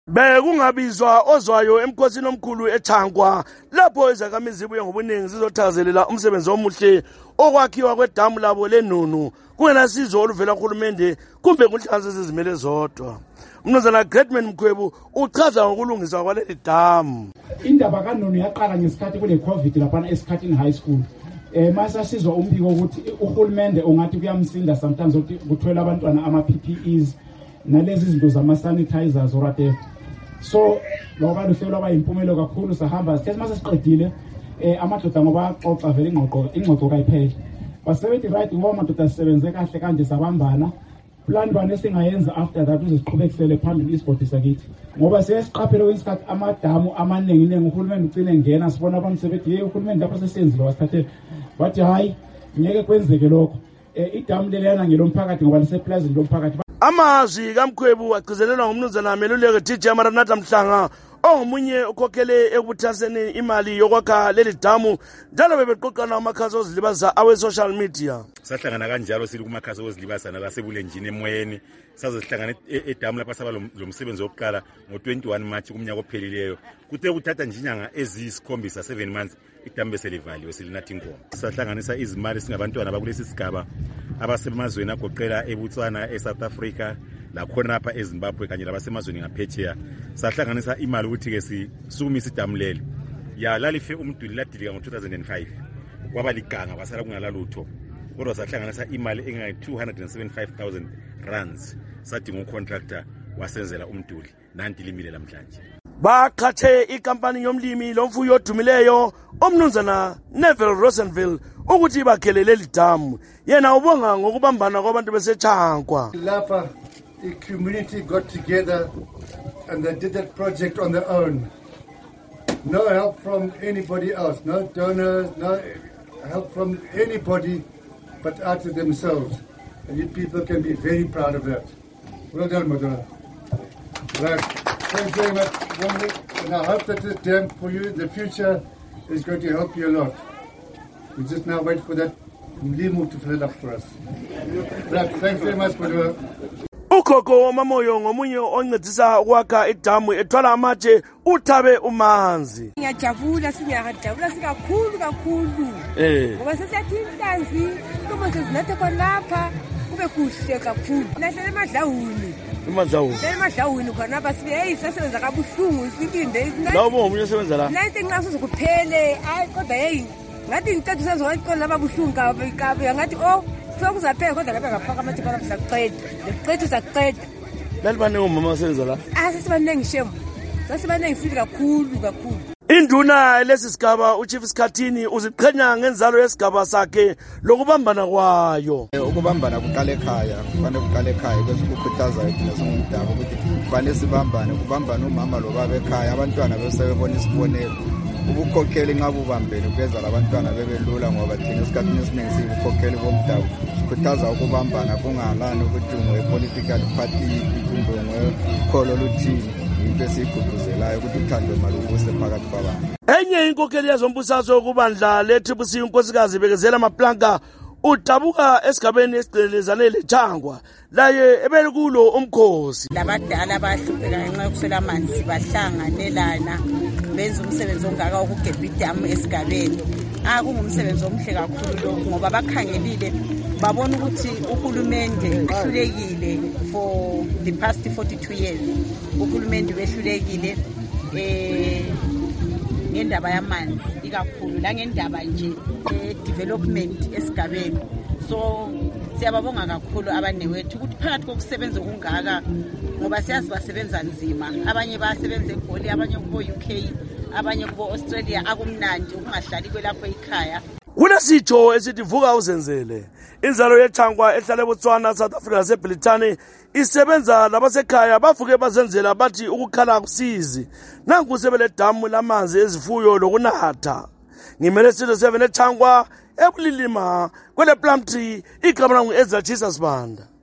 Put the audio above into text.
Bekungabizwa ozwayo emkhosini omkhulu eChankwa lapho izakhamizi zibuye ngobuningi zizothakazelela umsebenzi omuhle okwakhiwa kwedamu labo leNunu kungenasizo oluvela kuhulumende kumbe kunhlanganiso ezizimele zodwa. Mnumzana Greatman Mkhwebu uchaza ngokulungiswa kwaleli damu. Indaba kaNunu yaqala ngesikhathi kule COVID lapha esikhathini high school. Mase sizwa umbiko ukuthi uhulumende ungathi kuyamsinda sometimes ukuthi kuthola abantwana ama PPEs nalezi zinto zama sanitizers or whatever. So lokho luhlelo abayimpumelo kakhulu sahamba sithi mase siqedile amadoda ngoba xoxa vele ingxoxo kayiphela. Basebenzi right ngoba amadoda sisebenze kahle kanje sabambana. Plan bani singayenza after that uziqhubekisele phambili isport sakithi. Ngoba sesiqaphele kwesikhathi amadamu amaningi uhulumende ugcine ngena sibona abantu sebethi uhulumende lapha sesenzile wasithathe bathi hayi ngeke kwenzeke lokho. Idamu lelena ngelomphakathi ngoba liseplazini lomphakathi. Amazwi kaMkhwebu agcizelelwa ngumnumzana Meluleke DJ Maranatha Mhlanga ongumunye ukhokhele ekubuthaseni imali yokwakha leli damu njalo bebeqoqana amakhasi ozilibaza awe social media. Sahlangana kanjalo sili kumakhasi ozilibaza nasebulenjini emoyeni sazohlangana edamu lapha saba lo msebenzi wokuqala ngo21 March kumnyaka ophelileyo kuthe kuthatha njinyanga eziyisikhombisa 7 months idamu beselivaliwe silinathi inkomo. Sahlanganisa izimali singabantwana abakulesi sigaba abasemazweni agoqela eBotswana eSouth Africa lakhona lapha eZimbabwe kanye labasemazweni ngaphetsheya sahlanganisa imali ukuthi ke sisukumisa idamu lelo ya lalife umduli ladilika ngo2005 kwaba liganga basala kungalalutho kodwa sahlanganisa imali engayi 275,000 rands sathi ngocontractor wasenzela umduli nanti limile namhlanje. Baqhathe ikampani yomlimi lomfuyo odumileyo omnumzana Neville Rosenville ukuthi bakhele leli damu yena ubonga ngokubambana kwabantu beseChankwa. Lapha the community got together and they did that project on their own. No help from anybody else, no donors, no help from anybody but out of themselves. And you people can be very proud of that. Well done, Madonna. Right. Thanks very much, Dominic. And I hope that this dam for you in the future is going to help you a lot. We just now wait for that limo to fill it up for us. Right. Thanks very much, Madonna. Ukhokho Mamoyo ngomunye oncedisa ukwakha idamu ethwala amatshe uthabe umanzi. Ngiyajabula sikakhulu ngoba sesiyathi inhlanzi kuma sezinathe khonapha kube kuhle kakhulu nahle emadlawuni khonapha sibe sesebenza kabuhlungu silinde la ubomunye osebenza la nathi nxa sizokuphele hayi kodwa ngathi intathu sezoqola laba buhlungu kabe ngathi sokuzaphela kodwa lapha ngaphaka amathi bana saqeda lalibane umama osebenza la sesibanengi shemo sesibanengi sili kakhulu. Induna lesisigaba uChief Sikhathini uziqhenya ngenzalo yesigaba sakhe lokubambana kwayo. Ukubambana kuqala ekhaya, kufanele kuqala ekhaya bese kukhuthaza thina singumdabu ukuthi kufanele sibambane, kubambana umama lo baba ekhaya abantwana bese bebona isibonelo. Ubukhokheli nxa bubambene kwenza labantwana bebelula ngoba thina esikhathini esiningi sikukhokheli bomdabu sikhuthaza ukubambana kungalani ukuthi ngwe-political party kumbe ngwekholo luthini into esiyigqugquzelayo ukuthi uthando malubuse phakathi kwabantu. Enye inkokheli yezombusazwe ukubandla leTPC unkosikazi Bekezela Maplanka udabuka esigabeni esicelezane leChankwa laye ebelikulo umkhosi. Labadala abahlupheka ngenxa yokuswela amanzi bahlanganelana benza umsebenzi ongaka ukugebha idamu esigabeni. Kungumsebenzi omhle kakhulu lo ngoba bakhangelile babona ukuthi uhulumende uhlulekile for the past 42 years. Uhulumende wehlulekile ngendaba yamanzi ikakhulu la ngendaba nje development esigabeni. So siyababonga kakhulu abanewethu ukuthi phakathi kokusebenza okungaka ngoba siyazi basebenza nzima, abanye basebenza eGoli, abanye kubo UK, abanye kubo Australia. Akumnandi ukungahlali kwelapho ekhaya. Kunesitho esithi vuka uzenzele. Inzalo yeChankwa ehlala eBotswana, South Africa naseBrithani isebenza labasekhaya bavuke bazenzela bathi ukukhala akusizi. Nanku sebele damu lamanzi ezifuyo lokunatha. Ngimele Studio 7 eChankwa ebulilima kwele Plumtree igama langu Ezra Jesus Banda.